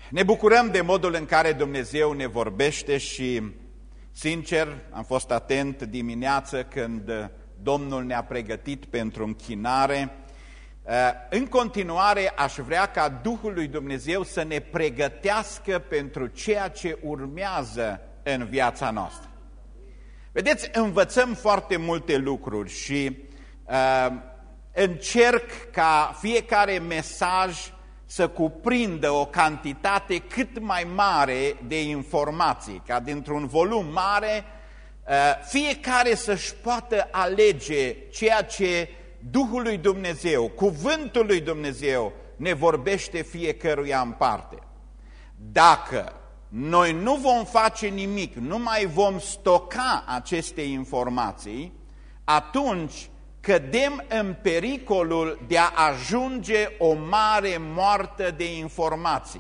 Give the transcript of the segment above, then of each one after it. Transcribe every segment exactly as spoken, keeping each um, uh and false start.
Ne bucurăm de modul în care Dumnezeu ne vorbește și, sincer, am fost atent dimineață când Domnul ne-a pregătit pentru închinare. În continuare, aș vrea ca Duhul lui Dumnezeu să ne pregătească pentru ceea ce urmează în viața noastră. Vedeți, învățăm foarte multe lucruri și uh, încerc ca fiecare mesaj să cuprindă o cantitate cât mai mare de informații, ca dintr-un volum mare fiecare să-și poată alege ceea ce Duhul lui Dumnezeu, Cuvântul lui Dumnezeu ne vorbește fiecăruia în parte. Dacă noi nu vom face nimic, nu mai vom stoca aceste informații, atunci cădem în pericolul de a ajunge o mare moartă de informații.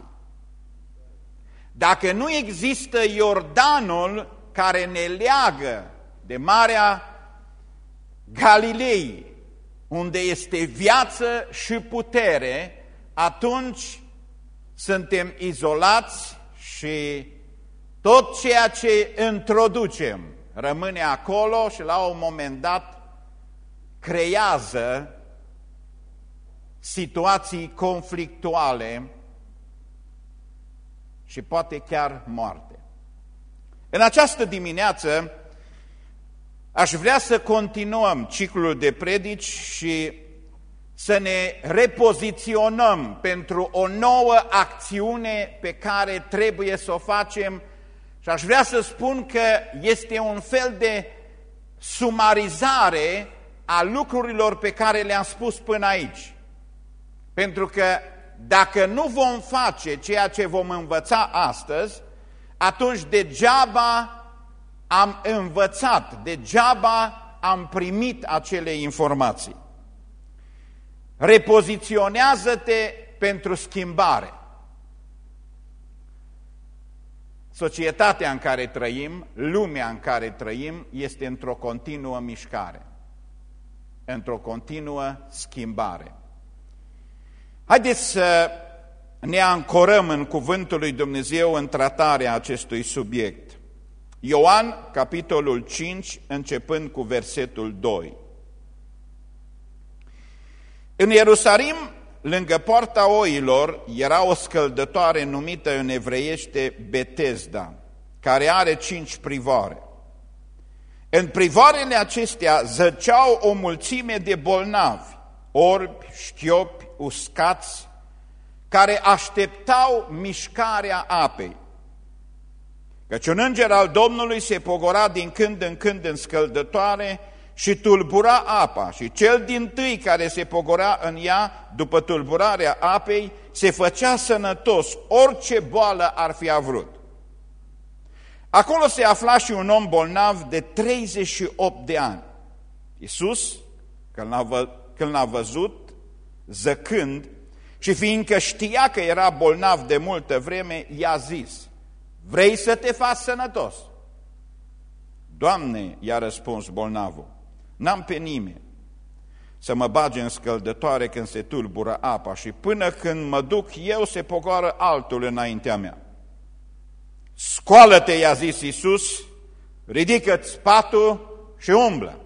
Dacă nu există Iordanul care ne leagă de Marea Galilei, unde este viață și putere, atunci suntem izolați și tot ceea ce introducem rămâne acolo și la un moment dat creează situații conflictuale și poate chiar moarte. În această dimineață aș vrea să continuăm ciclul de predici și să ne repoziționăm pentru o nouă acțiune pe care trebuie să o facem și aș vrea să spun că este un fel de sumarizare a lucrurilor pe care le-am spus până aici. Pentru că dacă nu vom face ceea ce vom învăța astăzi, atunci degeaba am învățat, degeaba am primit acele informații. Repoziționează-te pentru schimbare. Societatea în care trăim, lumea în care trăim, este într-o continuă mișcare, într-o continuă schimbare. Haideți să ne ancorăm în Cuvântul lui Dumnezeu în tratarea acestui subiect. Ioan, capitolul cinci, începând cu versetul doi. În Ierusalim, lângă poarta oilor, era o scăldătoare numită în evreiește Betesda, care are cinci privoare. În privoarele acestea zăceau o mulțime de bolnavi, orbi, șchiopi, uscați, care așteptau mișcarea apei. Căci un înger al Domnului se pogora din când în când în scăldătoare și tulbura apa, și cel dintâi care se pogora în ea, după tulburarea apei, se făcea sănătos, orice boală ar fi avut. Acolo se afla și un om bolnav de treizeci și opt de ani. Iisus, când l-a văzut, zăcând, și fiindcă știa că era bolnav de multă vreme, i-a zis: vrei să te faci sănătos? Doamne, i-a răspuns bolnavul, n-am pe nimeni să mă bage în scăldătoare când se tulbură apa și până când mă duc eu se pogoară altul înaintea mea. Scoală-te, i-a zis Iisus, ridică-ți patul și umblă.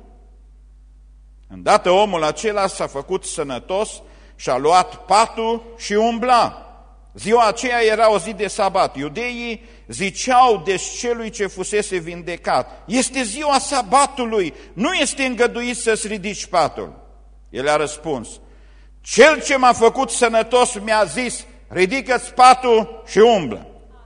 Îndată omul acela s-a făcut sănătos și-a luat patul și umbla. Ziua aceea era o zi de sabat. Iudeii ziceau deci celui ce fusese vindecat: este ziua sabatului, nu este îngăduit să-ți ridici patul. El a răspuns: cel ce m-a făcut sănătos mi-a zis: ridică-ți patul și umblă.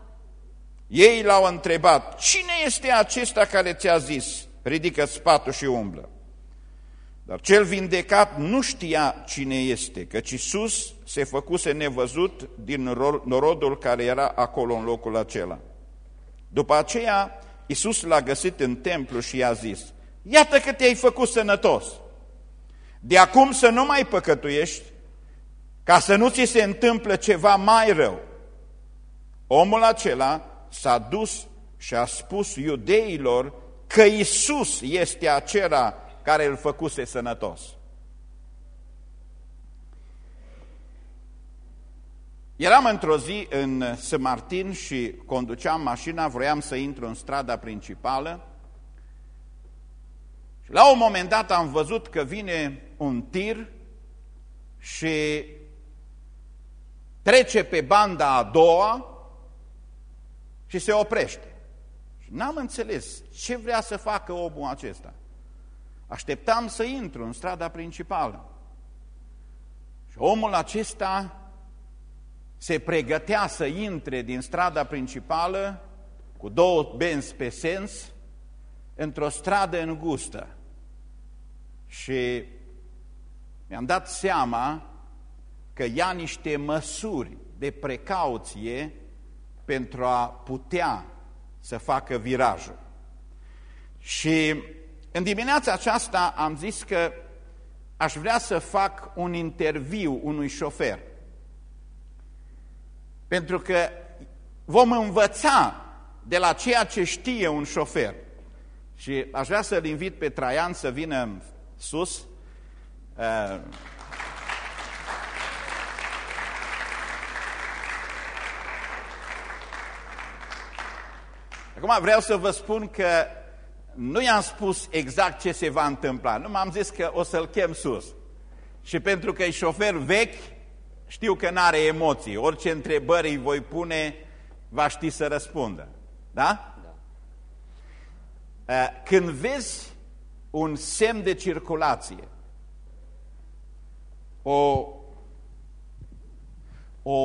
Ei l-au întrebat: cine este acesta care ți-a zis: ridică-ți patul și umblă? Dar cel vindecat nu știa cine este, căci Iisus se făcuse nevăzut din norodul care era acolo în locul acela. După aceea, Iisus l-a găsit în templu și i-a zis: iată că te-ai făcut sănătos. De acum să nu mai păcătuiești, ca să nu ți se întâmplă ceva mai rău. Omul acela s-a dus și a spus iudeilor că Iisus este acela care îl făcuse sănătos. Eram într-o zi în Saint Martin și conduceam mașina, vroiam să intru în strada principală și la un moment dat am văzut că vine un tir și trece pe banda a doua și se oprește. Și n-am înțeles ce vrea să facă omul acesta. Așteptam să intru în strada principală. Și omul acesta se pregătea să intre din strada principală cu două benzi pe sens într-o stradă îngustă. Și mi-am dat seama că ia niște măsuri de precauție pentru a putea să facă virajul. Și în dimineața aceasta am zis că aș vrea să fac un interviu unui șofer. Pentru că vom învăța de la ceea ce știe un șofer. Și aș vrea să-l invit pe Traian să vină sus. Uh, Acum vreau să vă spun că nu i-am spus exact ce se va întâmpla, nu m-am zis că o să-l chem sus. Și pentru că e șofer vechi, știu că n-are emoții. Orice întrebări îi voi pune, va ști să răspundă. Da? Da. Când vezi un semn de circulație, o, o,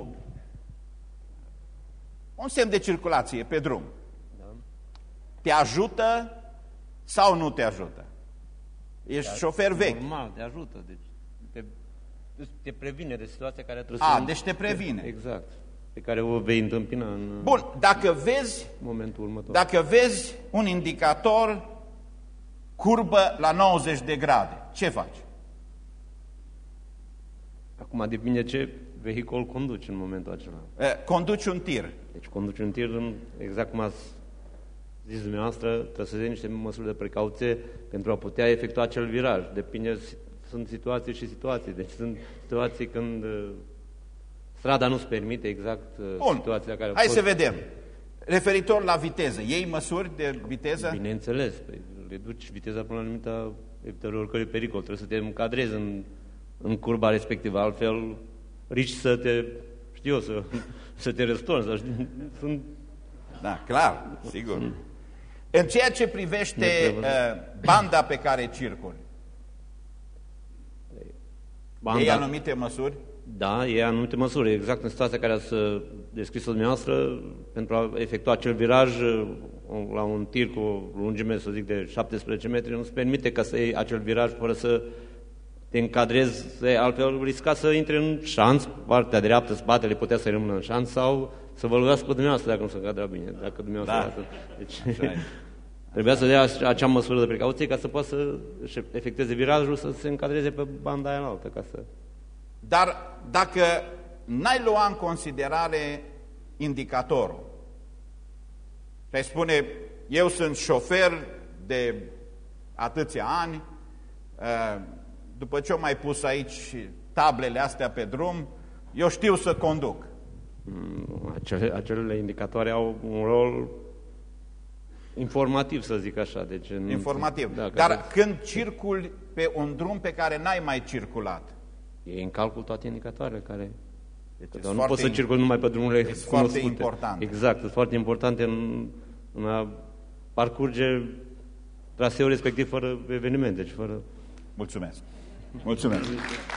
un semn de circulație pe drum, da, te ajută sau nu te ajută? Ești șofer vechi. Normal, te ajută. Deci te, te previne de situația care trebuie A, să... deci te previne. Exact. Pe care o vei întâmpina în Bun, dacă vezi, momentul următor. Dacă vezi un indicator curbă la nouăzeci de grade, ce faci? Acum depinde ce vehicul conduci în momentul acela. Conduci un tir. Deci conduci un tir, exact cum ați zis dumneavoastră, trebuie să iei niște măsuri de precauție pentru a putea efectua acel viraj. Depinde, sunt situații și situații. Deci sunt situații când strada nu-ți permite exact Bun. situația care... Hai fost... să vedem. Referitor la viteză, iei măsuri de viteză? Bineînțeles, păi, reduci viteza până la limita evitării oricărui pericol. Trebuie să te încadrezi în, în curba respectivă, altfel riști să te, știu eu, să, să te răstorni. Să, sunt... Da, clar, sigur. Sunt... În ceea ce privește uh, banda pe care circuli, banda... iei anumite măsuri? Da, e anumite măsuri. Exact în situația care ați descris-o dumneavoastră, pentru a efectua acel viraj la un tir cu o lungime, să zic, de șaptesprezece metri, nu-ți permite ca să iei acel viraj fără să te încadrezi, altfel risca să intre în șanț, partea dreaptă, spatele putea să rămână în șanț sau să vă lovească pe dumneavoastră dacă nu se încadra bine. Dacă dumneavoastră da. Deci, trebuia să dea acea măsură de precauție ca să poată să efectueze virajul, să se încadreze pe banda aia înaltă, ca să... Dar dacă n-ai lua în considerare indicatorul și ai spune, eu sunt șofer de atâția ani, după ce am mai pus aici tablele astea pe drum, eu știu să conduc. Acele, acele indicatoare au un rol informativ, să zic așa. Deci, informativ. Da, Dar să... când circuli pe un drum pe care n-ai mai circulat, e în calcul toate indicatoarele care... Deci dar nu poți să circuli numai pe drumurile cunoscute. Foarte important. Exact, sunt foarte importante în, în a parcurge traseul respectiv fără evenimente. Deci fără... Mulțumesc. Mulțumesc.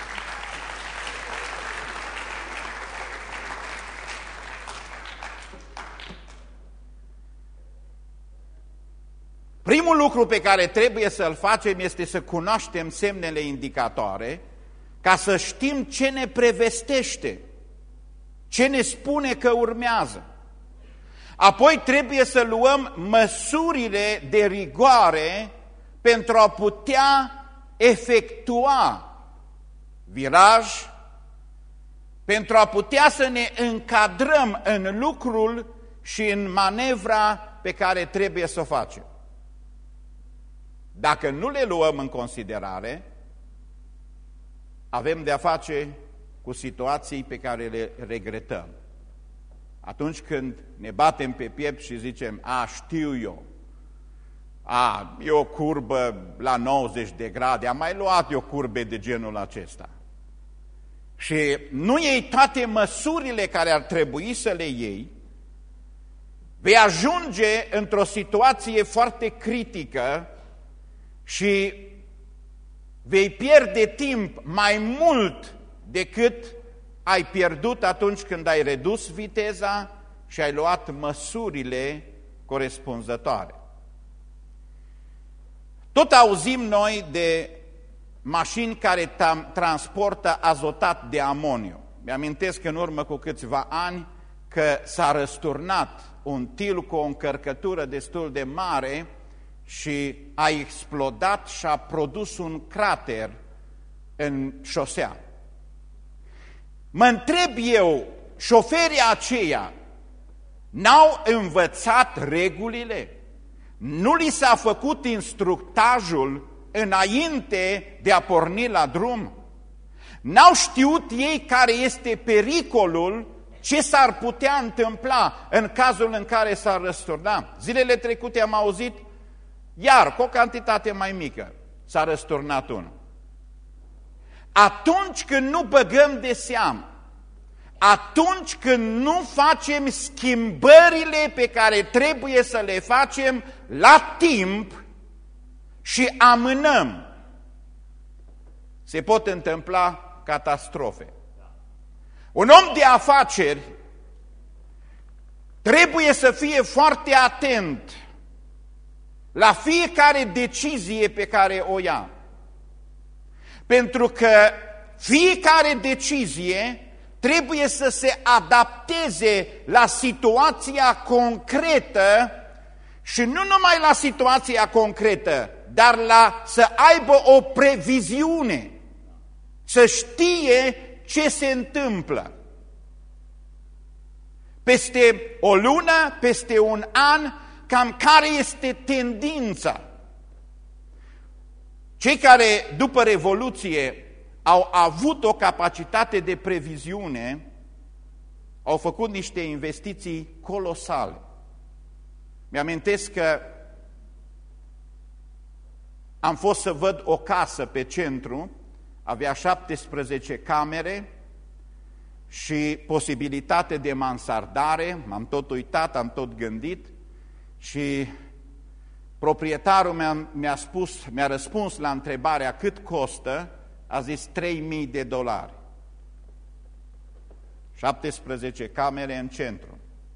Primul lucru pe care trebuie să-l facem este să cunoaștem semnele indicatoare ca să știm ce ne prevestește, ce ne spune că urmează. Apoi trebuie să luăm măsurile de rigoare pentru a putea efectua viraj, pentru a putea să ne încadrăm în lucrul și în manevra pe care trebuie să o facem. Dacă nu le luăm în considerare, avem de-a face cu situații pe care le regretăm. Atunci când ne batem pe piept și zicem, a, știu eu, a, e o curbă la nouăzeci de grade, am mai luat eu curbe de genul acesta. Și nu iei toate măsurile care ar trebui să le iei, vei ajunge într-o situație foarte critică și vei pierde timp mai mult decât ai pierdut atunci când ai redus viteza și ai luat măsurile corespunzătoare. Tot auzim noi de mașini care transportă azotat de amoniu. Mi-amintesc în urmă cu câțiva ani că s-a răsturnat un tir cu o încărcătură destul de mare și a explodat și a produs un crater în șosea. Mă întreb eu, șoferii aceia n-au învățat regulile? Nu li s-a făcut instructajul înainte de a porni la drum? N-au știut ei care este pericolul, ce s-ar putea întâmpla în cazul în care s-ar răsturna? Zilele trecute am auzit, iar cu o cantitate mai mică, s-a răsturnat unul. Atunci când nu băgăm de seamă, atunci când nu facem schimbările pe care trebuie să le facem la timp și amânăm, se pot întâmpla catastrofe. Un om de afaceri trebuie să fie foarte atent la fiecare decizie pe care o ia. Pentru că fiecare decizie trebuie să se adapteze la situația concretă și nu numai la situația concretă, dar la să aibă o previziune, să știe ce se întâmplă. Peste o lună, peste un an, cam care este tendința. Cei care după Revoluție au avut o capacitate de previziune, au făcut niște investiții colosale. Mi-amintesc că am fost să văd o casă pe centru, avea șaptesprezece camere și posibilitate de mansardare, m-am tot uitat, am tot gândit și proprietarul mi-a, mi-a spus, mi-a răspuns la întrebarea cât costă, a zis trei mii de dolari. șaptesprezece camere în centru.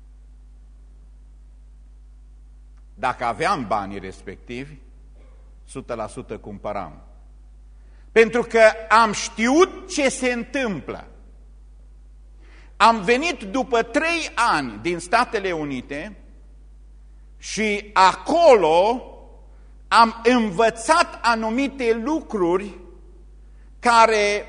Dacă aveam banii respectivi, o sută la sută cumpăram. Pentru că am știut ce se întâmplă. Am venit după trei ani din Statele Unite și acolo am învățat anumite lucruri care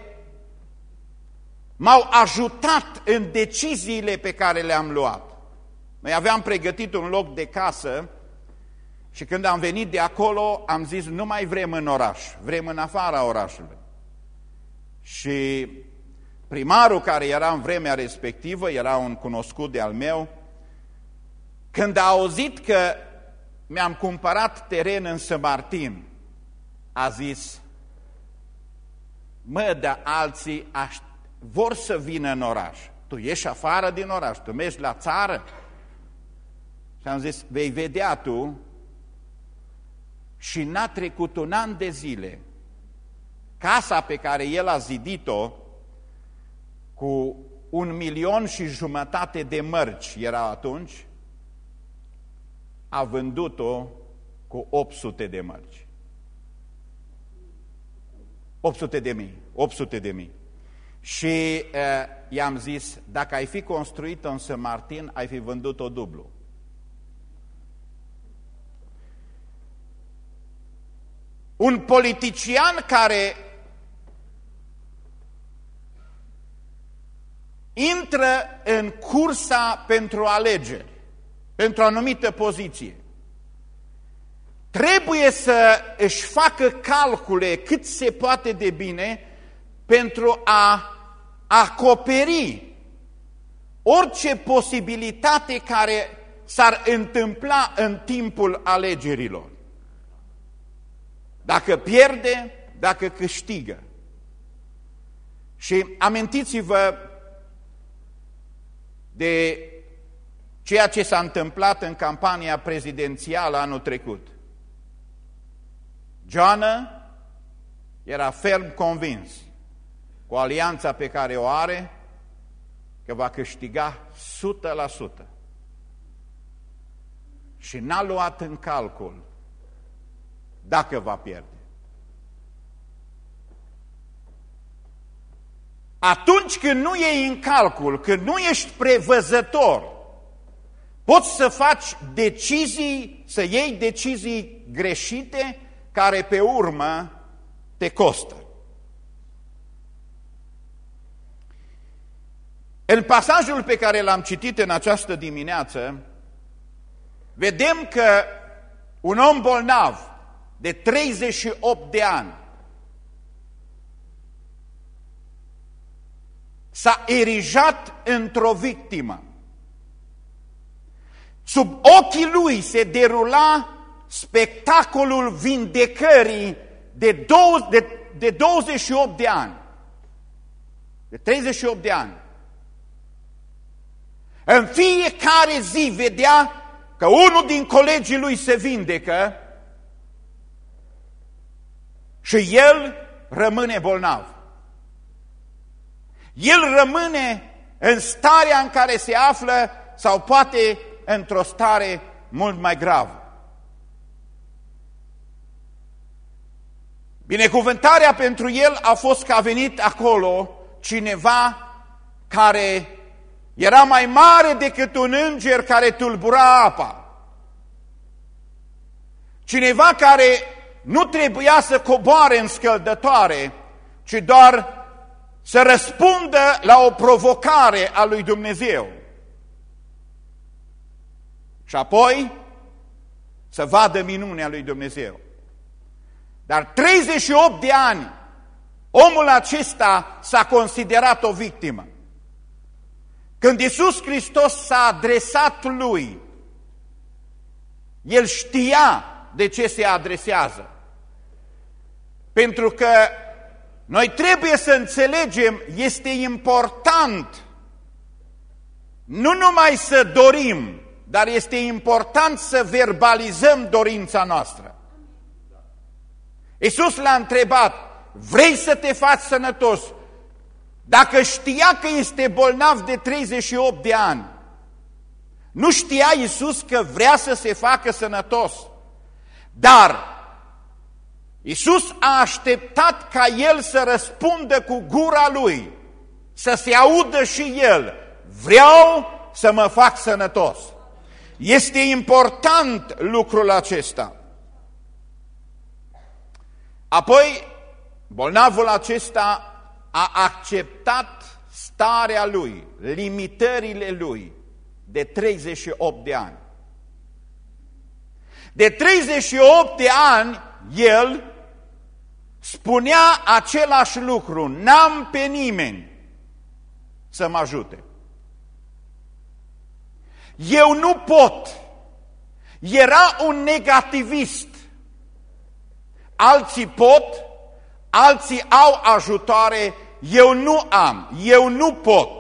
m-au ajutat în deciziile pe care le-am luat. Noi aveam pregătit un loc de casă și când am venit de acolo am zis nu mai vrem în oraș, vrem în afara orașului. Și primarul care era în vremea respectivă, era un cunoscut de-al meu, când a auzit că mi-am cumpărat teren în Sămartin, a zis, mă, dar alții vor să vină în oraș. Tu ieși afară din oraș, tu mergi la țară. Și am zis, vei vedea tu. Și n-a trecut un an de zile. Casa pe care el a zidit-o, cu un milion și jumătate de mărci era atunci, a vândut-o cu opt sute de mărci. opt sute de mii. opt sute de mii. Și uh, i-am zis, dacă ai fi construit-o în Sămartin, ai fi vândut-o dublu. Un politician care intră în cursa pentru alegeri, pentru o anumită poziție, trebuie să își facă calcule cât se poate de bine pentru a acoperi orice posibilitate care s-ar întâmpla în timpul alegerilor. Dacă pierde, dacă câștigă. Și amintiți-vă de ceea ce s-a întâmplat în campania prezidențială anul trecut. Joană era ferm convins cu alianța pe care o are că va câștiga o sută la sută. Și n-a luat în calcul dacă va pierde. Atunci când nu iei în calcul, când nu ești prevăzător, poți să faci decizii, să iei decizii greșite care pe urmă te costă. În pasajul pe care l-am citit în această dimineață, vedem că un om bolnav de treizeci și opt de ani s-a erijat într-o victimă. Sub ochii lui se derula spectacolul vindecării de, două, de, de douăzeci și opt de ani. De treizeci și opt de ani. În fiecare zi vedea că unul din colegii lui se vindecă și el rămâne bolnav. El rămâne în starea în care se află sau poate într-o stare mult mai gravă. Binecuvântarea pentru el a fost că a venit acolo cineva care era mai mare decât un înger care tulbura apa. Cineva care nu trebuia să coboare în scăldătoare, ci doar să răspundă la o provocare a lui Dumnezeu. Și apoi să vadă minunea lui Dumnezeu. Dar treizeci și opt de ani, omul acesta s-a considerat o victimă. Când Iisus Hristos s-a adresat lui, el știa de ce se adresează. Pentru că noi trebuie să înțelegem, este important nu numai să dorim, dar este important să verbalizăm dorința noastră. Iisus l-a întrebat, vrei să te faci sănătos? Dacă știa că este bolnav de treizeci și opt de ani, nu știa Iisus că vrea să se facă sănătos. Dar Iisus a așteptat ca el să răspundă cu gura lui, să se audă și el, vreau să mă fac sănătos. Este important lucrul acesta. Apoi, bolnavul acesta a acceptat starea lui, limitările lui de treizeci și opt de ani. De treizeci și opt de ani, el spunea același lucru, n-am pe nimeni să mă ajute. Eu nu pot. Era un negativist. Alții pot, alții au ajutoare, eu nu am, eu nu pot.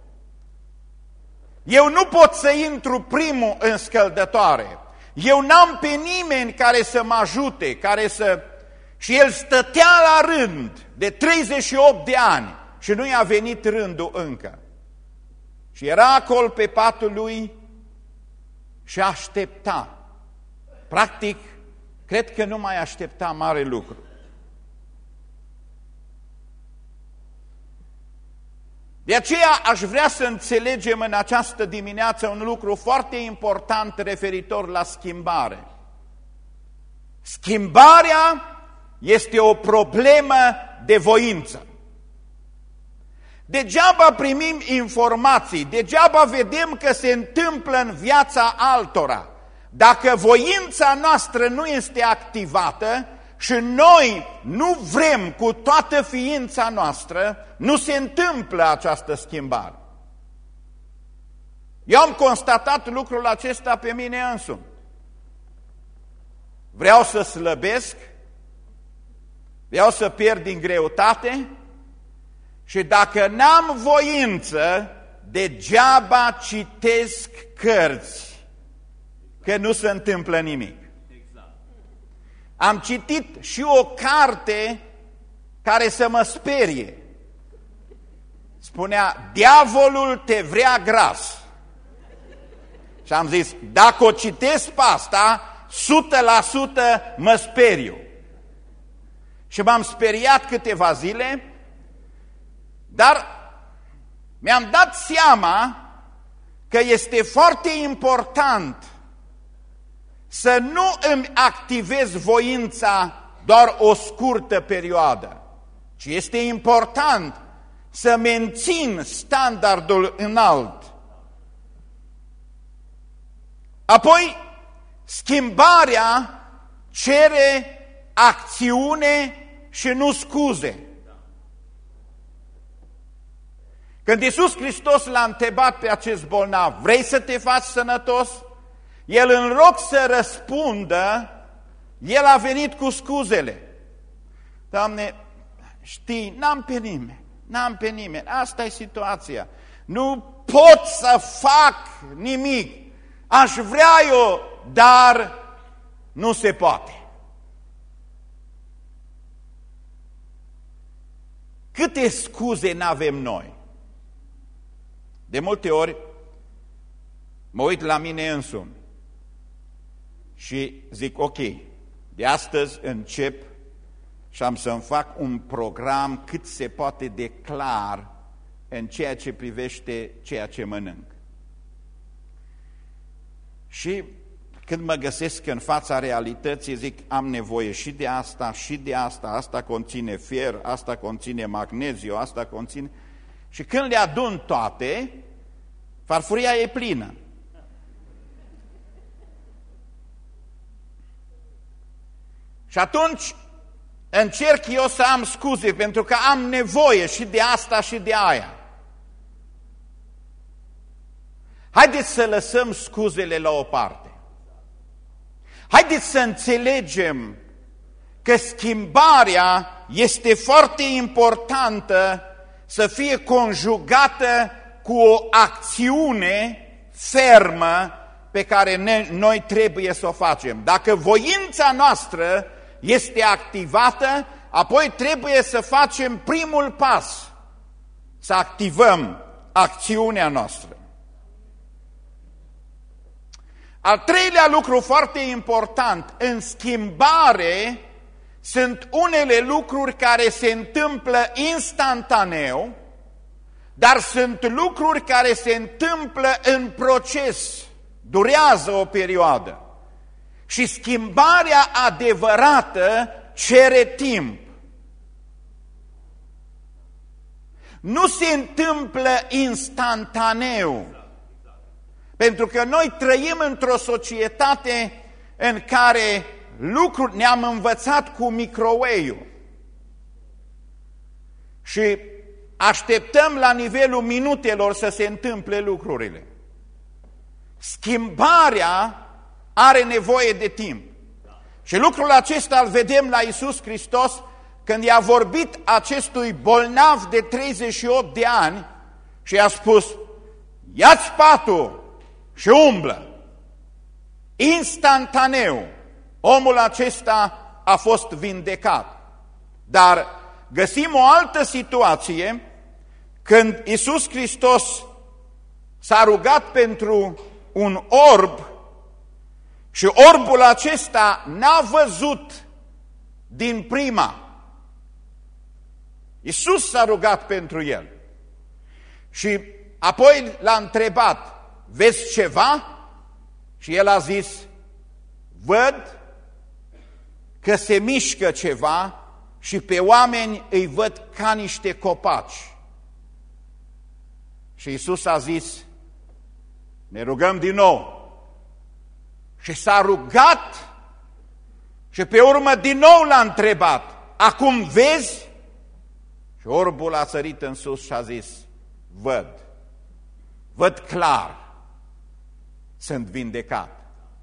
Eu nu pot să intru primul în scăldătoare. Eu n-am pe nimeni care să mă ajute, care să... Și el stătea la rând de treizeci și opt de ani și nu i-a venit rândul încă. Și era acolo pe patul lui și aștepta. Practic, cred că nu mai aștepta mare lucru. De aceea aș vrea să înțelegem în această dimineață un lucru foarte important referitor la schimbare. Schimbarea este o problemă de voință. Degeaba primim informații, degeaba vedem că se întâmplă în viața altora. Dacă voința noastră nu este activată, și noi nu vrem cu toată ființa noastră, nu se întâmplă această schimbare. Eu am constatat lucrul acesta pe mine însumi. Vreau să slăbesc, vreau să pierd din greutate și dacă n-am voință, degeaba citesc cărți, că nu se întâmplă nimic. Am citit și o carte care să mă sperie. Spunea, diavolul te vrea gras. Și am zis, dacă o citesc pe asta, o sută la sută mă speriu. Și m-am speriat câteva zile, dar mi-am dat seama că este foarte important să nu îmi activez voința doar o scurtă perioadă, ci este important să mențin standardul înalt. Apoi, schimbarea cere acțiune și nu scuze. Când Iisus Hristos l-a întrebat pe acest bolnav, vrei să te faci sănătos? El, în loc să răspundă, el a venit cu scuzele. Doamne, știi, n-am pe nimeni, n-am pe nimeni, asta e situația. Nu pot să fac nimic, aș vrea eu, dar nu se poate. Câte scuze n-avem noi? De multe ori mă uit la mine însumi și zic, ok, de astăzi încep și am să-mi fac un program cât se poate de clar în ceea ce privește ceea ce mănânc. Și când mă găsesc în fața realității, zic, am nevoie și de asta, și de asta, asta conține fier, asta conține magneziu, asta conține... Și când le adun toate, farfuria e plină. Și atunci încerc eu să am scuze, pentru că am nevoie și de asta și de aia. Haideți să lăsăm scuzele la o parte. Haideți să înțelegem că schimbarea este foarte importantă să fie conjugată cu o acțiune fermă pe care ne, noi trebuie să o facem. Dacă voința noastră este activată, apoi trebuie să facem primul pas, să activăm acțiunea noastră. Al treilea lucru foarte important, în schimbare sunt unele lucruri care se întâmplă instantaneu, dar sunt lucruri care se întâmplă în proces, durează o perioadă. Și schimbarea adevărată cere timp. Nu se întâmplă instantaneu. Pentru că noi trăim într-o societate în care lucruri ne-am învățat cu microwave-ul. Și așteptăm la nivelul minutelor să se întâmple lucrurile. Schimbarea are nevoie de timp. Și lucrul acesta îl vedem la Iisus Hristos când i-a vorbit acestui bolnav de treizeci și opt de ani și i-a spus, ia-ți patul și umblă. Instantaneu, omul acesta a fost vindecat. Dar găsim o altă situație când Iisus Hristos s-a rugat pentru un orb și orbul acesta n-a văzut din prima. Iisus s-a rugat pentru el. Și apoi l-a întrebat, vezi ceva? Și el a zis, văd că se mișcă ceva și pe oameni îi văd ca niște copaci. Și Iisus a zis, ne rugăm din nou. Și s-a rugat Și pe urmă din nou l-a întrebat, acum vezi? Și orbul a sărit în sus și a zis, văd, văd clar, sunt vindecat.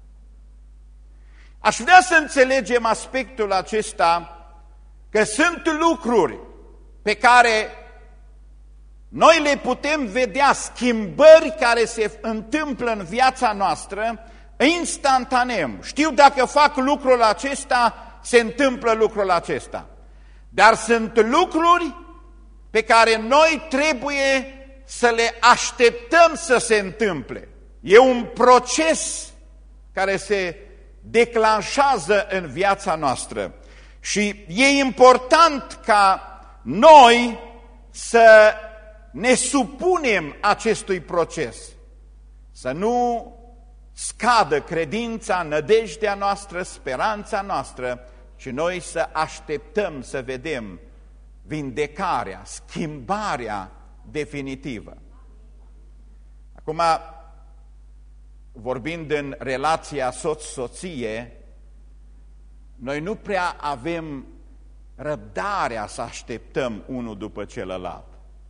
Aș vrea să înțelegem aspectul acesta, că sunt lucruri pe care noi le putem vedea, schimbări care se întâmplă în viața noastră instantaneu. Știu dacă fac lucrul acesta, se întâmplă lucrul acesta. Dar sunt lucruri pe care noi trebuie să le așteptăm să se întâmple. E un proces care se declanșează în viața noastră. Și e important ca noi să ne supunem acestui proces, să nu scadă credința, nădejdea noastră, speranța noastră, ci noi să așteptăm să vedem vindecarea, schimbarea definitivă. Acum, vorbind în relația soț-soție, noi nu prea avem răbdarea să așteptăm unul după celălalt.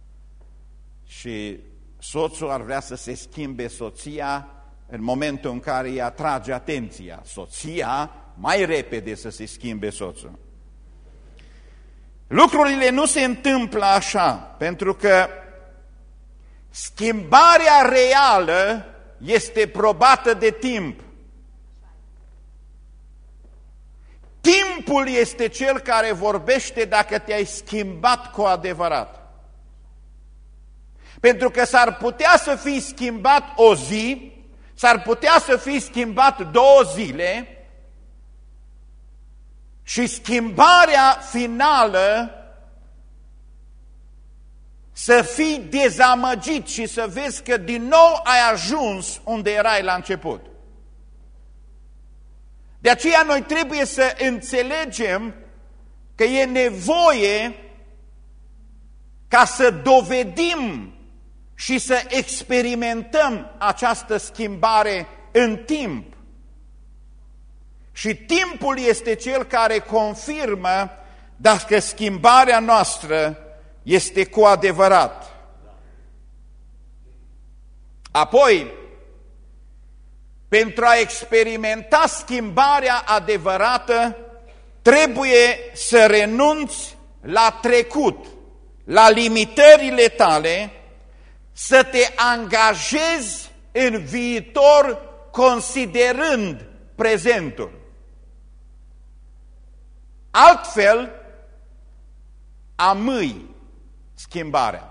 Și soțul ar vrea să se schimbe soția în momentul în care îi atrage atenția. Soția mai repede să se schimbe soțul. Lucrurile nu se întâmplă așa, pentru că schimbarea reală este probată de timp. Timpul este cel care vorbește dacă te-ai schimbat cu adevărat. Pentru că s-ar putea să fii schimbat o zi, s-ar putea să fii schimbat două zile și schimbarea finală să fii dezamăgit și să vezi că din nou ai ajuns unde erai la început. De aceea noi trebuie să înțelegem că e nevoie ca să dovedim și să experimentăm această schimbare în timp. Și timpul este cel care confirmă dacă schimbarea noastră este cu adevărat. Apoi, pentru a experimenta schimbarea adevărată, trebuie să renunți la trecut, la limitările tale, să te angajezi în viitor considerând prezentul. Altfel, amâi schimbarea.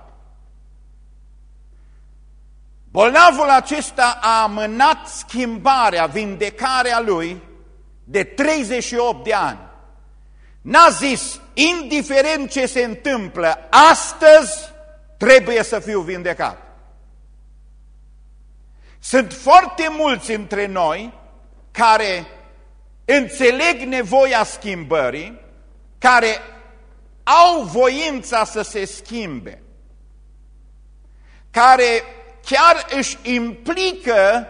Bolnavul acesta a amânat schimbarea, vindecarea lui de treizeci și opt de ani. N-a zis, indiferent ce se întâmplă, astăzi trebuie să fiu vindecat. Sunt foarte mulți între noi care înțeleg nevoia schimbării, care au voința să se schimbe, care chiar își implică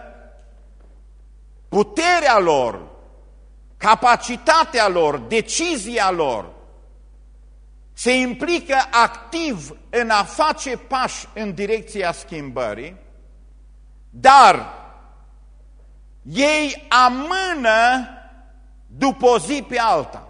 puterea lor, capacitatea lor, decizia lor, se implică activ în a face pași în direcția schimbării, dar ei amână după o zi pe alta.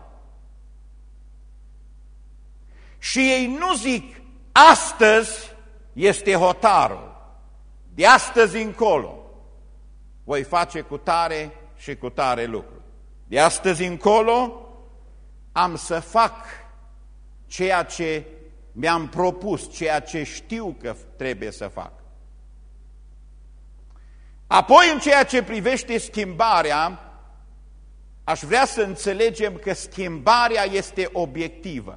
Și ei nu zic, astăzi este hotarul, de astăzi încolo voi face cu tare și cu tare lucru. De astăzi încolo am să fac ceea ce mi-am propus, ceea ce știu că trebuie să fac. Apoi, în ceea ce privește schimbarea, aș vrea să înțelegem că schimbarea este obiectivă.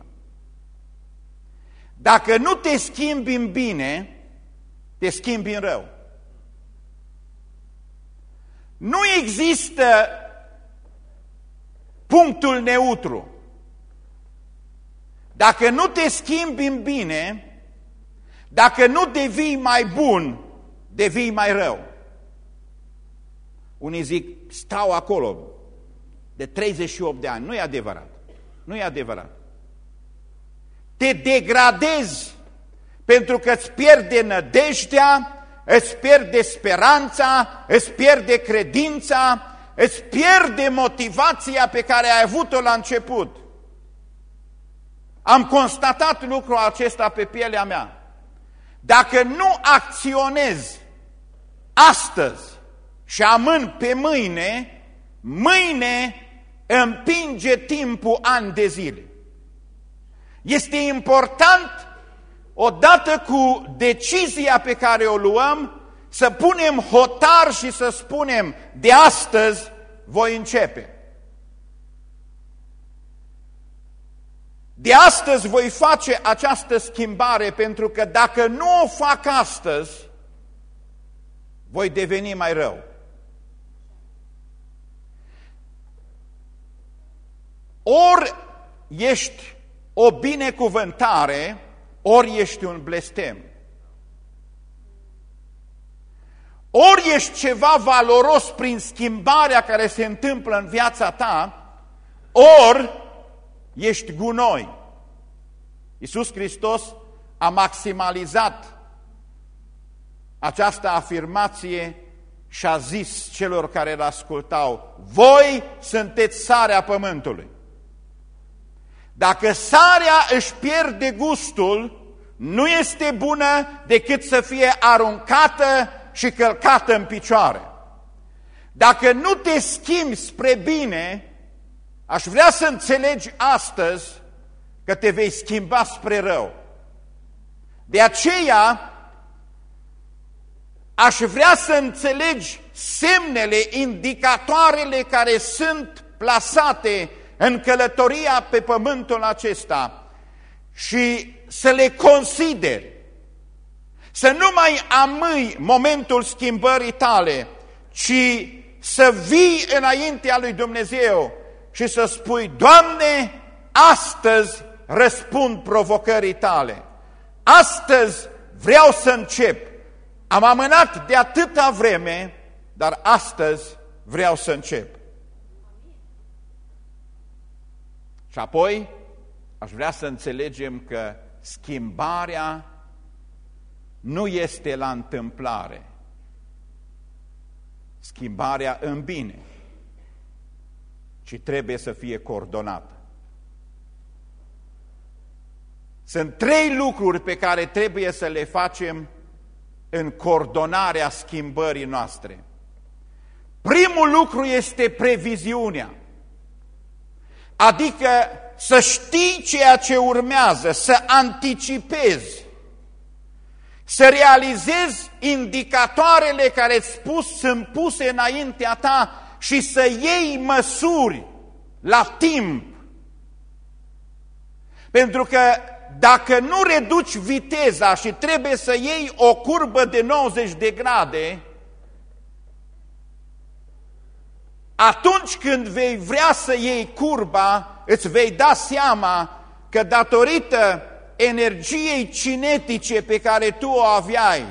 Dacă nu te schimbi în bine, te schimbi în rău. Nu există punctul neutru. Dacă nu te schimbi în bine, dacă nu devii mai bun, devii mai rău. Unii zic, stau acolo, de treizeci și opt de ani. Nu e adevărat. Nu e adevărat. Te degradezi pentru că îți pierde nădejdea, îți pierde speranța, îți pierde credința, îți pierde motivația pe care ai avut-o la început. Am constatat lucrul acesta pe pielea mea. Dacă nu acționezi astăzi și amân pe mâine, mâine împinge timpul ani de zile. Este important, odată cu decizia pe care o luăm, să punem hotar și să spunem, de astăzi voi începe. De astăzi voi face această schimbare, pentru că dacă nu o fac astăzi, voi deveni mai rău. Ori ești o binecuvântare, ori ești un blestem. Ori ești ceva valoros prin schimbarea care se întâmplă în viața ta, ori ești gunoi. Iisus Hristos a maximalizat această afirmație și a zis celor care îl ascultau, voi sunteți sarea pământului. Dacă sarea își pierde gustul, nu este bună decât să fie aruncată și călcată în picioare. Dacă nu te schimbi spre bine, aș vrea să înțelegi astăzi că te vei schimba spre rău. De aceea, aș vrea să înțelegi semnele, indicatoarele care sunt plasate în călătoria pe pământul acesta și să le consideri. Să nu mai amâi momentul schimbării tale, ci să vii înaintea lui Dumnezeu și să spui, Doamne, astăzi răspund provocării tale. Astăzi vreau să încep. Am amânat de atâta vreme, dar astăzi vreau să încep. Și apoi aș vrea să înțelegem că schimbarea nu este la întâmplare. Schimbarea în bine, ci trebuie să fie coordonată. Sunt trei lucruri pe care trebuie să le facem în coordonarea schimbării noastre. Primul lucru este previziunea, adică să știi ceea ce urmează, să anticipezi, să realizezi indicatoarele care îți pus, sunt puse înaintea ta și să iei măsuri la timp. Pentru că dacă nu reduci viteza și trebuie să iei o curbă de nouăzeci de grade, atunci când vei vrea să iei curba, îți vei da seama că datorită energiei cinetice pe care tu o aveai,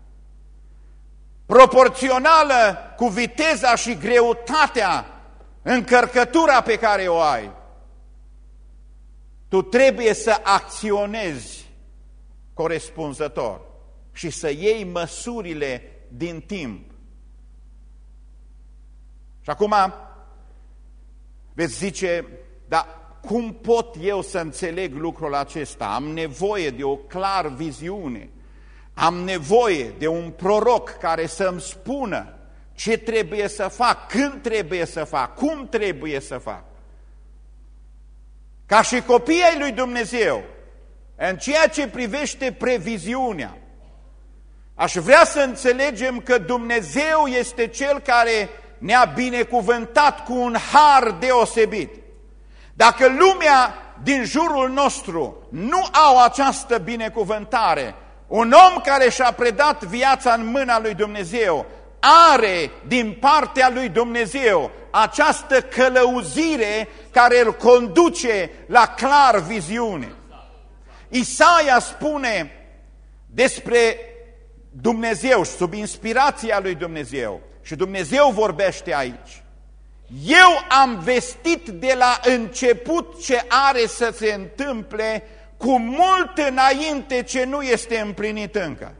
proporțională cu viteza și greutatea, încărcătura pe care o ai, tu trebuie să acționezi corespunzător și să iei măsurile din timp. Și acum veți zice, dar cum pot eu să înțeleg lucrul acesta? Am nevoie de o clar viziune, am nevoie de un proroc care să-mi spună ce trebuie să fac, când trebuie să fac, cum trebuie să fac. Ca și copiii ai lui Dumnezeu, în ceea ce privește previziunea, aș vrea să înțelegem că Dumnezeu este Cel care ne-a binecuvântat cu un har deosebit. Dacă lumea din jurul nostru nu au această binecuvântare, un om care și-a predat viața în mâna lui Dumnezeu are din partea lui Dumnezeu această călăuzire care îl conduce la clar viziune. Isaia spune despre Dumnezeu și sub inspirația lui Dumnezeu, și Dumnezeu vorbește aici. Eu am vestit de la început ce are să se întâmple cu mult înainte ce nu este împlinit încă.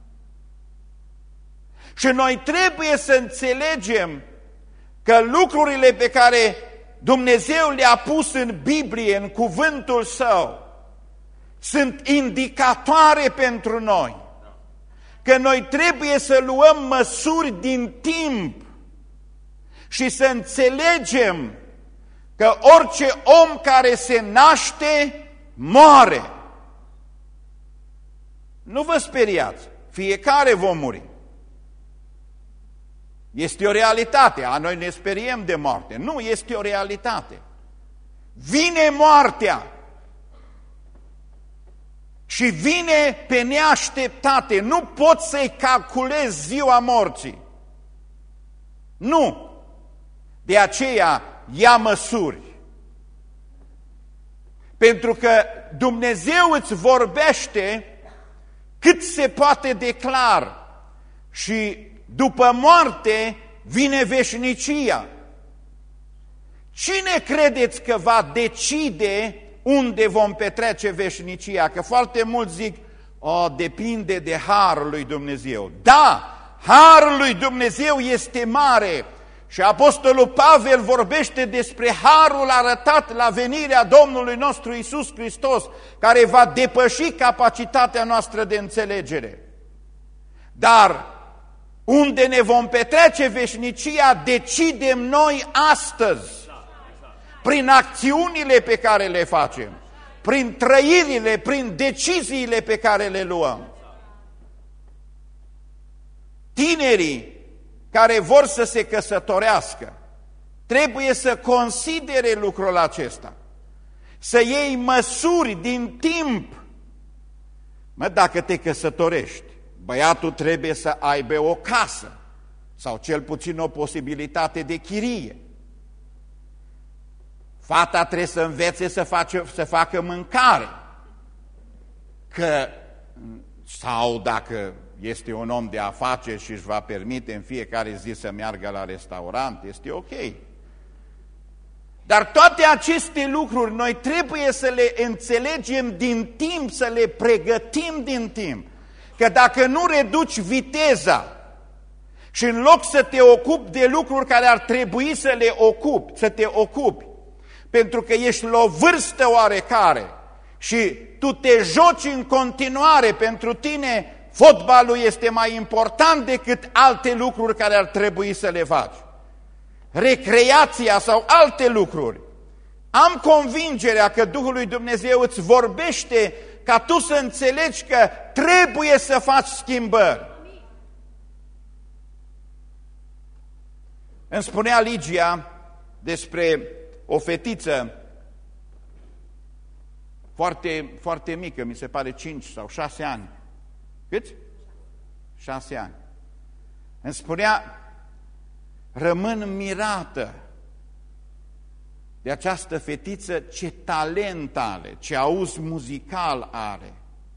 Și noi trebuie să înțelegem că lucrurile pe care Dumnezeu le-a pus în Biblie, în cuvântul Său, sunt indicatoare pentru noi. Că noi trebuie să luăm măsuri din timp și să înțelegem că orice om care se naște, moare. Nu vă speriați, fiecare vom muri. Este o realitate, a noi ne speriem de moarte. Nu, este o realitate. Vine moartea și vine pe neașteptate. Nu poți să-i calculezi ziua morții. Nu. De aceea ia măsuri. Pentru că Dumnezeu îți vorbește cât se poate de clar și după moarte vine veșnicia. Cine credeți că va decide unde vom petrece veșnicia? Că foarte mulți zic, o, depinde de harul lui Dumnezeu. Da, harul lui Dumnezeu este mare și Apostolul Pavel vorbește despre harul arătat la venirea Domnului nostru Iisus Hristos, care va depăși capacitatea noastră de înțelegere. Dar unde ne vom petrece veșnicia, decidem noi astăzi, prin acțiunile pe care le facem, prin trăirile, prin deciziile pe care le luăm. Tinerii care vor să se căsătorească trebuie să considere lucrul acesta, să iei măsuri din timp. Mă, dacă te căsătorești, băiatul trebuie să aibă o casă sau cel puțin o posibilitate de chirie. Fata trebuie să învețe să, face, să facă mâncare. Că, sau dacă este un om de afaceri și își va permite în fiecare zi să meargă la restaurant, este ok. Dar toate aceste lucruri noi trebuie să le înțelegem din timp, să le pregătim din timp. Că dacă nu reduci viteza și în loc să te ocupi de lucruri care ar trebui să le ocupi, să te ocupi, pentru că ești la o vârstă oarecare și tu te joci în continuare, pentru tine fotbalul este mai important decât alte lucruri care ar trebui să le faci. Recreația sau alte lucruri. Am convingerea că Duhul lui Dumnezeu îți vorbește ca tu să înțelegi că trebuie să faci schimbări. Îmi spunea Ligia despre o fetiță foarte, foarte mică, mi se pare cinci sau șase ani. Câți? șase ani. Îmi spunea, rămân mirată de această fetiță, ce talent are, ce auz muzical are.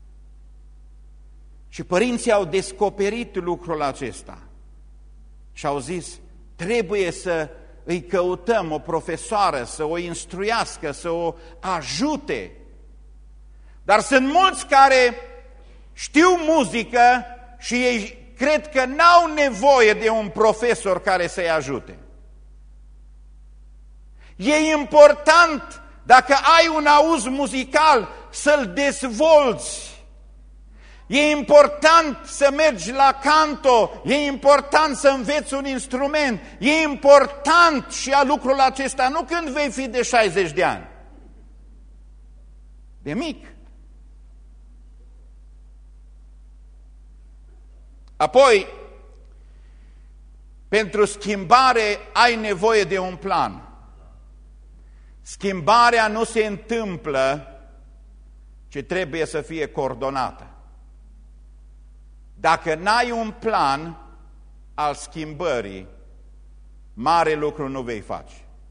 Și părinții au descoperit lucrul acesta și au zis, trebuie să îi căutăm o profesoară, să o instruiască, să o ajute. Dar sunt mulți care știu muzică și ei cred că n-au nevoie de un profesor care să-i ajute. E important, dacă ai un auz muzical, să-l dezvolți. E important să mergi la canto, e important să înveți un instrument, e important și a lucrul acesta nu când vei fi de șaizeci de ani, de mic. Apoi, pentru schimbare ai nevoie de un plan. Schimbarea nu se întâmplă, ci trebuie să fie coordonată. Dacă n-ai un plan al schimbării, mare lucru nu vei face.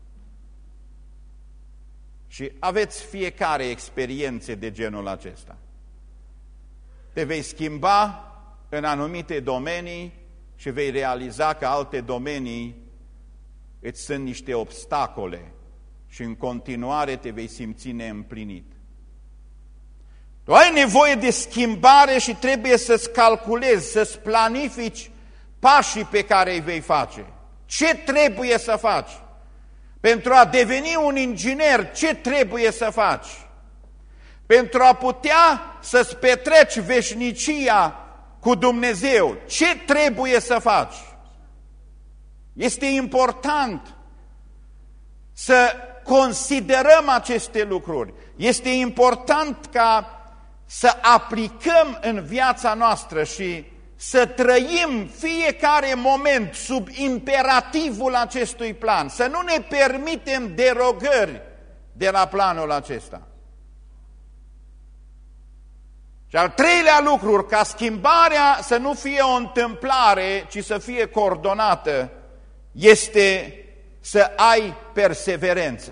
Și aveți fiecare experiențe de genul acesta. Te vei schimba în anumite domenii și vei realiza că alte domenii îți sunt niște obstacole și în continuare te vei simți neîmplinit. Tu ai nevoie de schimbare și trebuie să-ți calculezi, să-ți planifici pașii pe care îi vei face. Ce trebuie să faci? Pentru a deveni un inginer, ce trebuie să faci? Pentru a putea să-ți petreci veșnicia cu Dumnezeu, ce trebuie să faci? Este important să considerăm aceste lucruri. Este important ca să aplicăm în viața noastră și să trăim fiecare moment sub imperativul acestui plan, să nu ne permitem derogări de la planul acesta. Și al treilea lucru, ca schimbarea să nu fie o întâmplare, ci să fie coordonată, este să ai perseverență.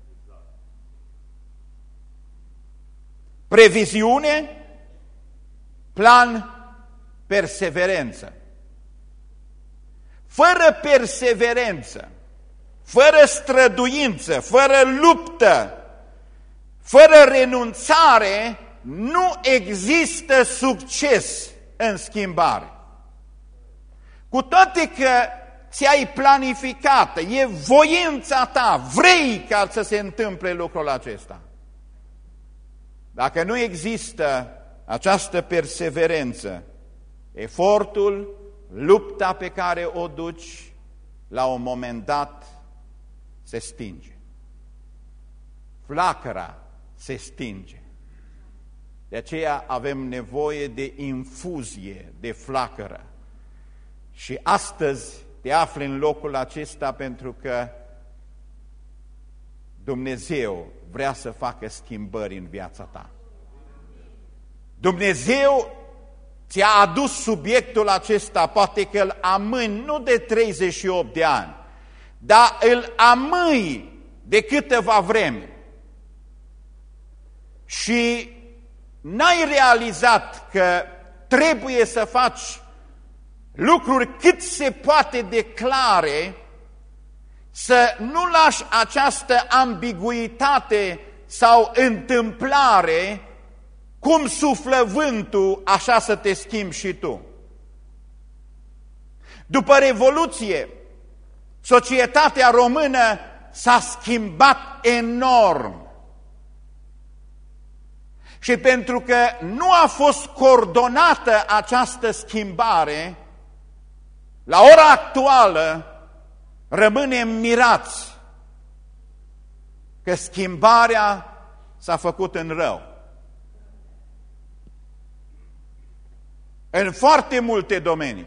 Previziune, plan, perseverență. Fără perseverență, fără străduință, fără luptă, fără renunțare, nu există succes în schimbare. Cu toate că ți-ai planificat, e voința ta, vrei ca să se întâmple lucrul acesta. Dacă nu există această perseverență, efortul, lupta pe care o duci, la un moment dat se stinge. Flacăra se stinge. De aceea avem nevoie de infuzie, de flacără. Și astăzi te afli în locul acesta pentru că Dumnezeu vrea să facă schimbări în viața ta. Dumnezeu ți-a adus subiectul acesta, poate că îl amâni nu de treizeci și opt de ani, dar îl amâi de câteva vreme. Și n-ai realizat că trebuie să faci lucruri cât se poate de clare, să nu lași această ambiguitate sau întâmplare, cum suflă vântul, așa să te schimbi și tu. După Revoluție, societatea română s-a schimbat enorm. Și pentru că nu a fost coordonată această schimbare, la ora actuală rămânem mirați că schimbarea s-a făcut în rău. În foarte multe domenii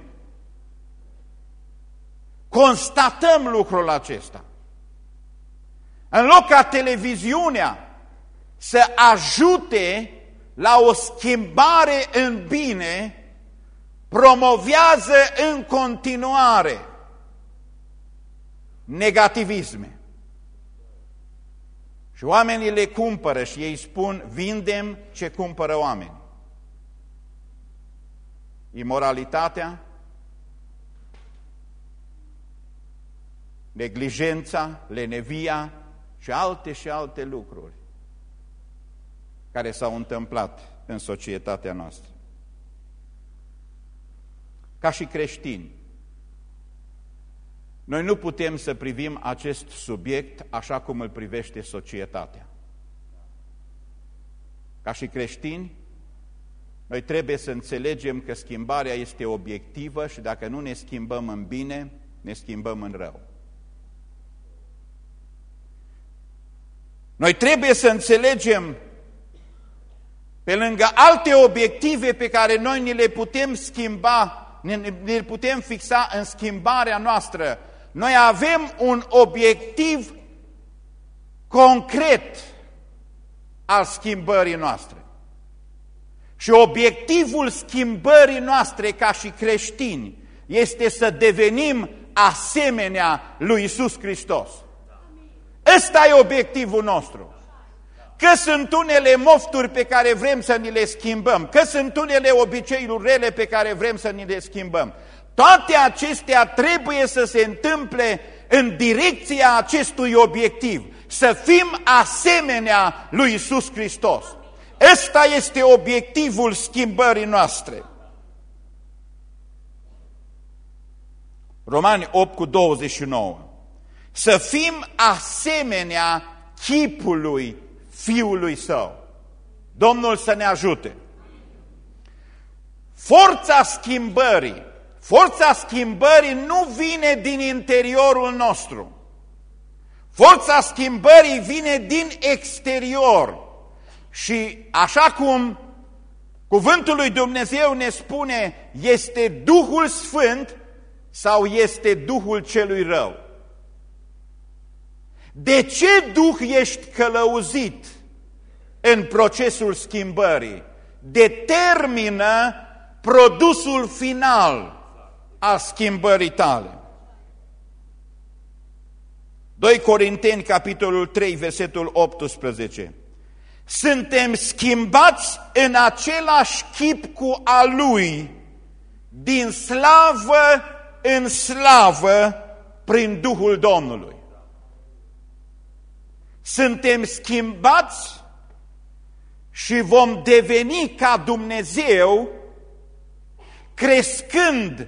constatăm lucrul acesta. În loc ca televiziunea să ajute la o schimbare în bine, promovează în continuare negativisme. Și oamenii le cumpără și ei spun, vindem ce cumpără oamenii. Imoralitatea, neglijența, lenevia și alte și alte lucruri care s-au întâmplat în societatea noastră. Ca și creștini, noi nu putem să privim acest subiect așa cum îl privește societatea. Ca și creștini, noi trebuie să înțelegem că schimbarea este obiectivă și dacă nu ne schimbăm în bine, ne schimbăm în rău. Noi trebuie să înțelegem, pe lângă alte obiective pe care noi ni le putem schimba, ne le putem fixa în schimbarea noastră, noi avem un obiectiv concret al schimbării noastre. Și obiectivul schimbării noastre ca și creștini este să devenim asemenea lui Iisus Hristos. Ăsta e obiectivul nostru. Că sunt unele mofturi pe care vrem să ni le schimbăm, că sunt unele obiceiuri rele pe care vrem să ni le schimbăm. Toate acestea trebuie să se întâmple în direcția acestui obiectiv, să fim asemenea lui Iisus Hristos. Ăsta este obiectivul schimbării noastre. Romani opt cu douăzeci și nouă. Să fim asemenea chipului Fiului Său. Domnul să ne ajute. Forța schimbării, forța schimbării nu vine din interiorul nostru. Forța schimbării vine din exterior. Și așa cum cuvântul lui Dumnezeu ne spune, este Duhul Sfânt sau este Duhul celui rău? De ce Duh ești călăuzit în procesul schimbării? Determină produsul final al schimbării tale. doi Corinteni, capitolul trei, versetul optsprezece. Suntem schimbați în același chip cu a Lui, din slavă în slavă, prin Duhul Domnului. Suntem schimbați și vom deveni ca Dumnezeu, crescând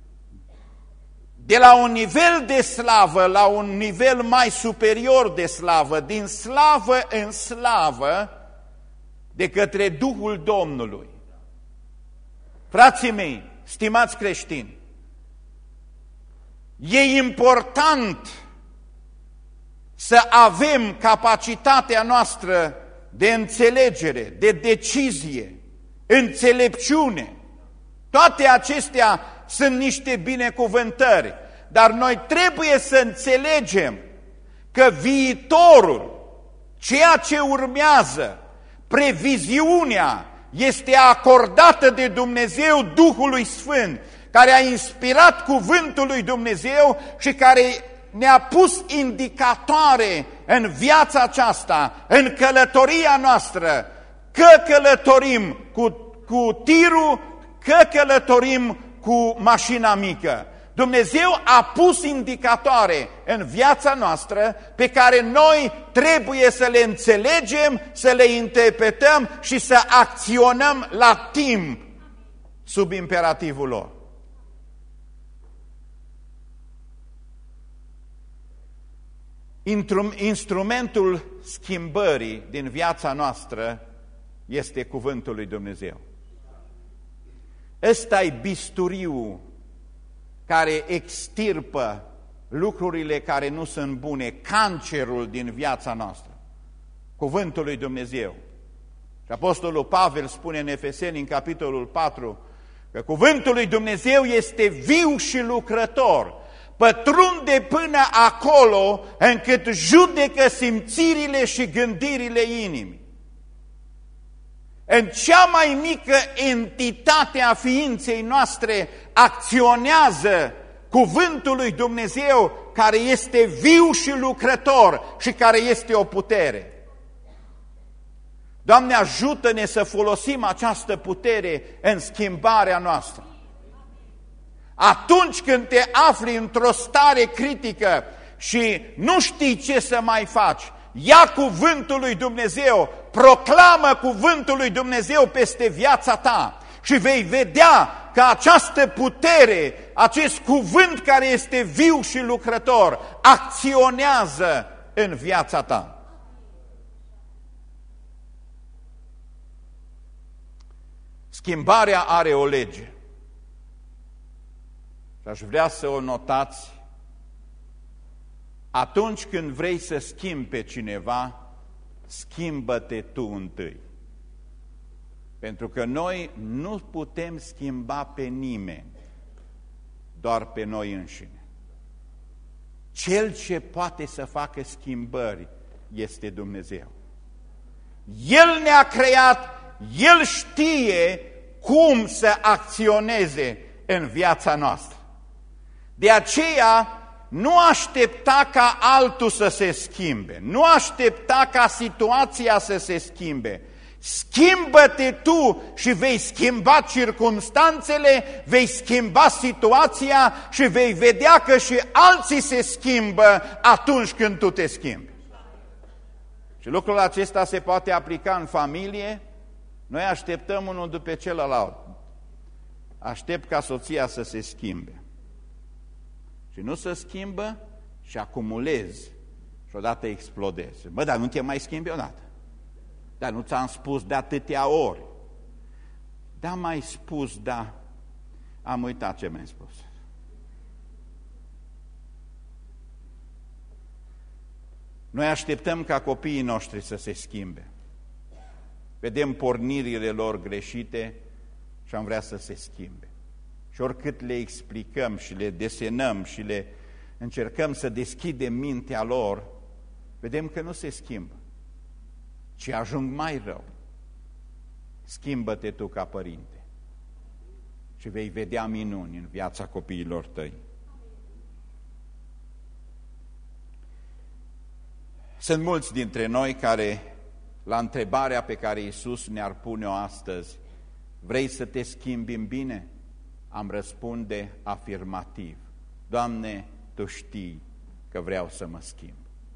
de la un nivel de slavă la un nivel mai superior de slavă, din slavă în slavă, de către Duhul Domnului. Frații mei, stimați creștini, e important să avem capacitatea noastră de înțelegere, de decizie, înțelepciune. Toate acestea sunt niște binecuvântări, dar noi trebuie să înțelegem că viitorul, ceea ce urmează, previziunea, este acordată de Dumnezeu Duhului Sfânt, care a inspirat cuvântul lui Dumnezeu și care ne-a pus indicatoare în viața aceasta, în călătoria noastră, că călătorim cu, cu tirul, că călătorim cu mașina mică. Dumnezeu a pus indicatoare în viața noastră pe care noi trebuie să le înțelegem, să le interpretăm și să acționăm la timp sub imperativul lor. Instrumentul schimbării din viața noastră este cuvântul lui Dumnezeu. Ăsta-i bisturiul care extirpă lucrurile care nu sunt bune, cancerul din viața noastră. Cuvântul lui Dumnezeu. Și Apostolul Pavel spune în Efeseni, în capitolul patru, că cuvântul lui Dumnezeu este viu și lucrător, pătrunde până acolo încât judecă simțirile și gândirile inimii. În cea mai mică entitate a ființei noastre acționează cuvântul lui Dumnezeu, care este viu și lucrător și care este o putere. Doamne, ajută-ne să folosim această putere în schimbarea noastră. Atunci când te afli într-o stare critică și nu știi ce să mai faci, ia cuvântul lui Dumnezeu, proclamă cuvântul lui Dumnezeu peste viața ta și vei vedea că această putere, acest cuvânt care este viu și lucrător, acționează în viața ta. Schimbarea are o lege. Și aș vrea să o notați. Atunci când vrei să schimbi pe cineva, schimbă-te tu întâi. Pentru că noi nu putem schimba pe nimeni, doar pe noi înșine. Cel ce poate să facă schimbări este Dumnezeu. El ne-a creat, El știe cum să acționeze în viața noastră. De aceea, nu aștepta ca altul să se schimbe, nu aștepta ca situația să se schimbe, Schimbă-te tu și vei schimba circumstanțele, vei schimba situația și vei vedea că și alții se schimbă atunci când tu te schimbi. Și lucrul acesta se poate aplica în familie. Noi așteptăm unul după celălalt. Aștept ca soția să se schimbe. Și nu se schimbă și acumulezi și odată explodezi. Bă, dar nu te mai schimbi odată. Dar nu ți-am spus de atâtea ori. Da, mai spus, da. Am uitat ce mi-ai spus. Noi așteptăm ca copiii noștri să se schimbe. Vedem pornirile lor greșite și am vrea să se schimbe. Și oricât le explicăm și le desenăm și le încercăm să deschidem mintea lor, vedem că nu se schimbă, ci ajung mai rău. Schimbă-te tu ca părinte și vei vedea minuni în viața copiilor tăi. Sunt mulți dintre noi care, la întrebarea pe care Iisus ne-ar pune-o astăzi, vrei să te schimbi în bine? Am răspunde afirmativ. Doamne, Tu știi că vreau să mă schimb.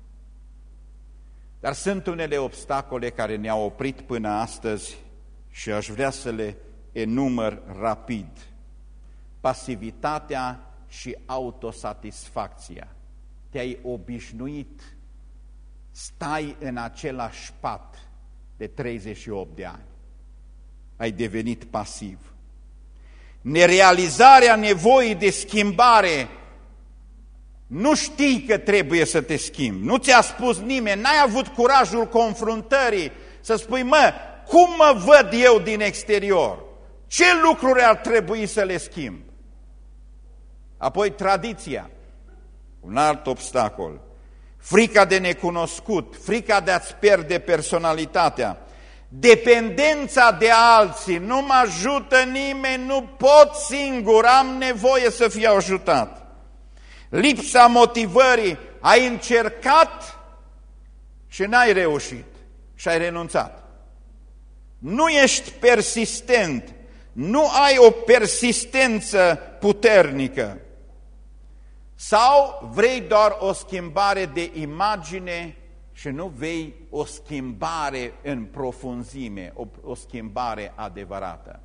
Dar sunt unele obstacole care ne-au oprit până astăzi și aș vrea să le enumăr rapid. Pasivitatea și autosatisfacția. Te-ai obișnuit, stai în același pat de treizeci și opt de ani. Ai devenit pasiv. Nerealizarea nevoii de schimbare. Nu știi că trebuie să te schimbi. Nu ți-a spus nimeni, n-ai avut curajul confruntării să spui, mă, cum mă văd eu din exterior? Ce lucruri ar trebui să le schimb? Apoi tradiția, un alt obstacol. Frica de necunoscut, frica de a-ți pierde personalitatea, dependența de alții, nu mă ajută nimeni, nu pot singur, am nevoie să fiu ajutat. Lipsa motivării, ai încercat și n-ai reușit și ai renunțat. Nu ești persistent, nu ai o persistență puternică. Sau vrei doar o schimbare de imagine și nu vei o schimbare în profunzime, o, o schimbare adevărată.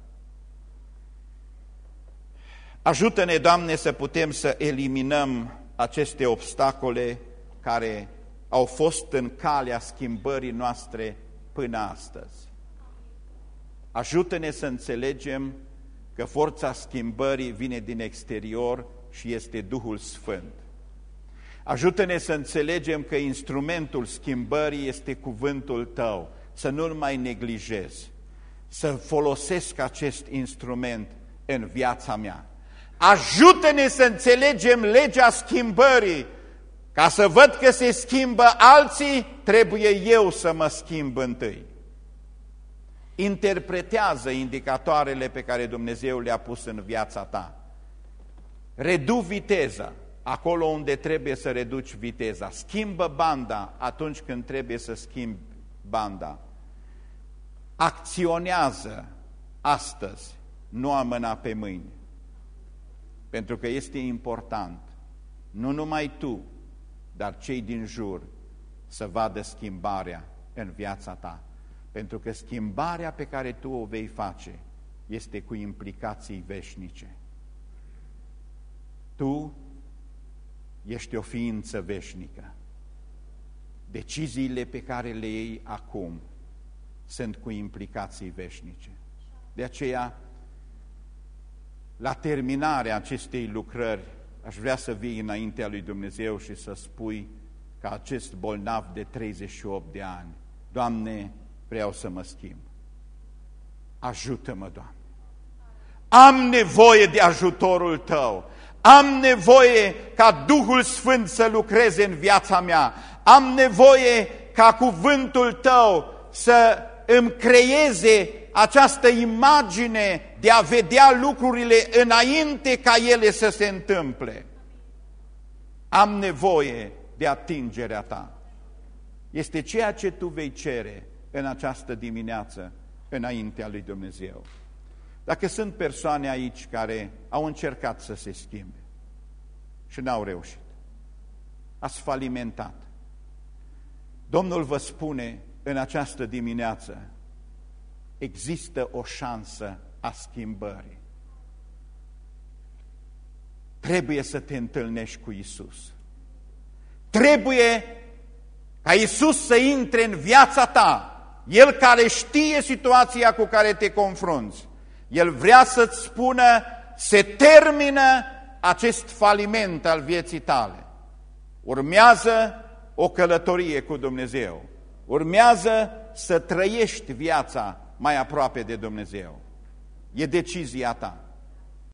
Ajută-ne, Doamne, să putem să eliminăm aceste obstacole care au fost în calea schimbării noastre până astăzi. Ajută-ne să înțelegem că forța schimbării vine din exterior și este Duhul Sfânt. Ajută-ne să înțelegem că instrumentul schimbării este cuvântul Tău, să nu-l mai neglijez, să folosesc acest instrument în viața mea. Ajută-ne să înțelegem legea schimbării, ca să văd că se schimbă alții, trebuie eu să mă schimb întâi. Interpretează indicatoarele pe care Dumnezeu le-a pus în viața ta. Redu viteza acolo unde trebuie să reduci viteza. Schimbă banda atunci când trebuie să schimbi banda. Acționează astăzi, nu amâna pe mâine. Pentru că este important, nu numai tu, dar cei din jur să vadă schimbarea în viața ta. Pentru că schimbarea pe care tu o vei face este cu implicații veșnice. Tu ești o ființă veșnică. Deciziile pe care le iei acum sunt cu implicații veșnice. De aceea, la terminarea acestei lucrări, aș vrea să vii înaintea lui Dumnezeu și să spui ca acest bolnav de treizeci și opt de ani, Doamne, vreau să mă schimb. Ajută-mă, Doamne. Am nevoie de ajutorul Tău. Am nevoie ca Duhul Sfânt să lucreze în viața mea. Am nevoie ca cuvântul Tău să îmi creeze această imagine de a vedea lucrurile înainte ca ele să se întâmple. Am nevoie de atingerea Ta. Este ceea ce Tu vei cere în această dimineață înaintea lui Dumnezeu. Dacă sunt persoane aici care au încercat să se schimbe și n-au reușit, ați falimentat, Domnul vă spune în această dimineață, există o șansă a schimbării. Trebuie să te întâlnești cu Isus. Trebuie ca Isus să intre în viața ta. El care știe situația cu care te confrunți. El vrea să-ți spună, se termină acest faliment al vieții tale. Urmează o călătorie cu Dumnezeu. Urmează să trăiești viața mai aproape de Dumnezeu. E decizia ta.